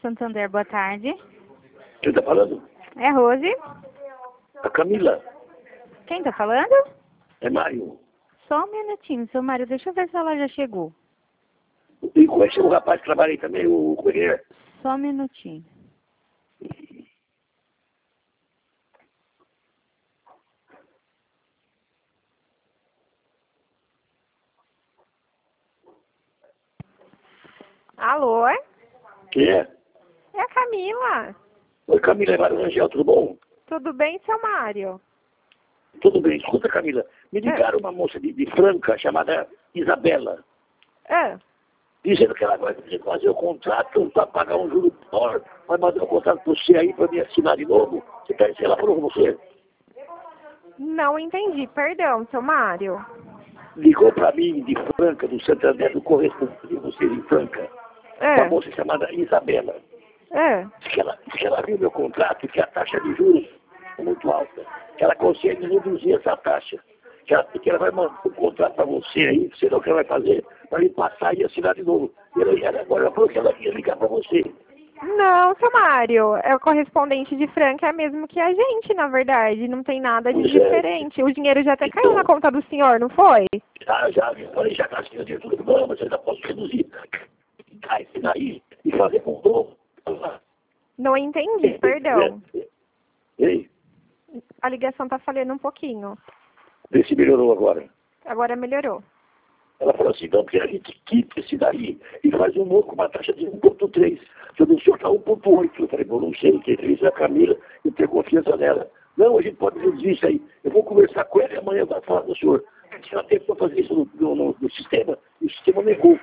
Santander, boa tarde. Quem tá falando? É Rose. A Camila. Quem tá falando? É Mário. Só um minutinho, seu Mário, deixa eu ver se ela já chegou. E conhece o rapaz que trabalha aí também, o Correia? Só um minutinho. Alô? Quem é? É a Camila. Oi, Camila, é Mário Rangel, tudo bom? Tudo bem, seu Mário? Tudo bem. Escuta, Camila, me ligaram uma moça de Franca chamada Isabela, dizendo que ela vai fazer o contrato para pagar um juro maior, vai mandar um contrato para você aí para me assinar de novo. Você tá, ela falou com você? Não entendi, perdão, seu Mário. Ligou para mim de Franca, do Santander, do correspondente de vocês em Franca, uma moça chamada Isabela. Diz que ela viu meu contrato e que a taxa de juros é muito alta, que ela consegue reduzir essa taxa, que ela vai mandar um contrato para você aí, que sei lá o que ela vai fazer, para me passar e assinar de novo. E ela agora falou que ela ia ligar para você. Não, seu Mário, é o correspondente de Franca, é mesmo que a gente, na verdade, não tem nada de diferente. O dinheiro já até caiu na conta do senhor, não foi? Já está assinando de tudo, não, mas eu ainda posso reduzir. Cai daí e fazer com o novo. Não entendi, perdão. Ei, A ligação tá falhando um pouquinho. vê se melhorou agora. Agora melhorou. Ela falou assim, não, porque a gente quita esse daí e faz um novo com uma taxa de 1,3. Eu não sei, está 1,8. Eu falei, bom, não sei, quem fez é a Camila, eu tenho confiança nela. Não, a gente pode reduzir isso aí. Eu vou conversar com ela e amanhã vai falar com o senhor. Ela teve que fazer isso no sistema, e o sistema negou.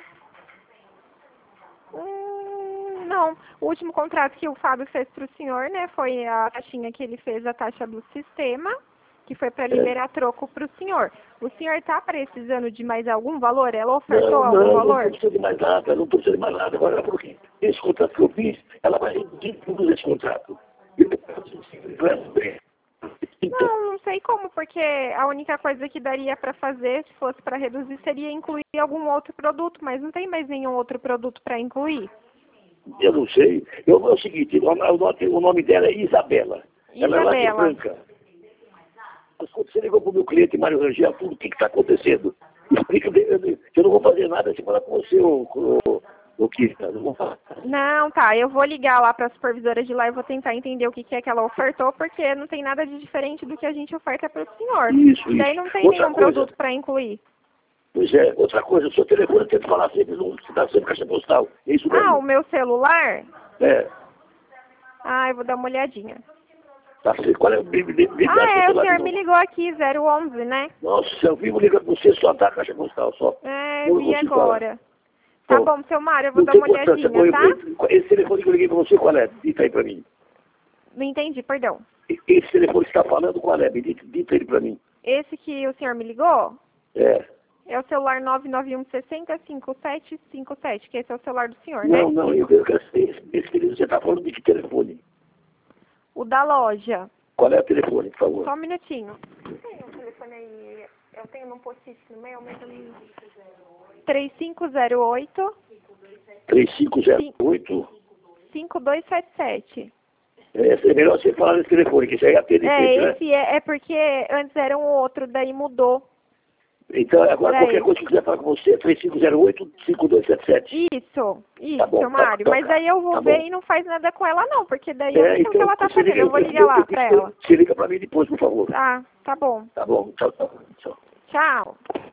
Não, o último contrato que o Fábio fez para o senhor, né, foi a taxinha que ele fez, a taxa do sistema, que foi para liberar troco para o senhor. O senhor está precisando de mais algum valor? Ela ofertou algum valor? Não precisa de mais nada, não precisa de mais nada. Agora, porque esse contrato que eu fiz, ela vai reduzir tudo esse contrato. Não sei como, porque a única coisa que daria para fazer, se fosse para reduzir, seria incluir algum outro produto, mas não tem mais nenhum outro produto para incluir. Eu não sei. É o seguinte, o nome dela é Isabela. Ela é lá de Franca. Você ligou para o meu cliente, Mário Rangel, tudo o que está acontecendo. Explica, eu não vou fazer nada se falar com você, o que não vou falar. Não, tá, eu vou ligar lá para a supervisora de lá e vou tentar entender o que é que ela ofertou, porque não tem nada de diferente do que a gente oferta para o senhor. Isso. Daí não tem nenhum produto para incluir. Pois é, outra coisa, o seu telefone tem que falar sempre, você dá sempre caixa postal. É isso mesmo? Ah, o meu celular? É. Ah, eu vou dar uma olhadinha. Tá, qual é o o senhor me ligou aqui, 011, né? Nossa, eu vivo ligando pra você, só dá caixa postal, só. Vi agora. Tá bom, seu Mário, eu vou dar uma olhadinha, tá? Esse telefone que eu liguei pra você, qual é? Dita aí pra mim. Não entendi, perdão. Esse telefone que você tá falando, qual é? Dita ele pra mim. Esse que o senhor me ligou? É. É o celular 991 60 5757, que esse é o celular do senhor, né? Não, eu quero saber esse telefone, você tá falando de que telefone? O da loja. Qual é o telefone, por favor? Só um minutinho. Tem um telefone aí, eu tenho num post-it no meio, mas eu não... 3508 3508 5277. É melhor você falar nesse telefone, que isso aí é atendimento, né? Esse é porque antes era um outro, daí mudou. Então, agora qualquer coisa que quiser falar com você, 3508-5277. Isso, tá bom, seu Mário. Mas daí eu vou ver e não faz nada com ela não, porque daí eu não sei o que ela tá fazendo. Eu vou ligar lá pra ela. Você liga pra mim depois, por favor. Ah, tá bom. Tá bom, tchau. Tchau.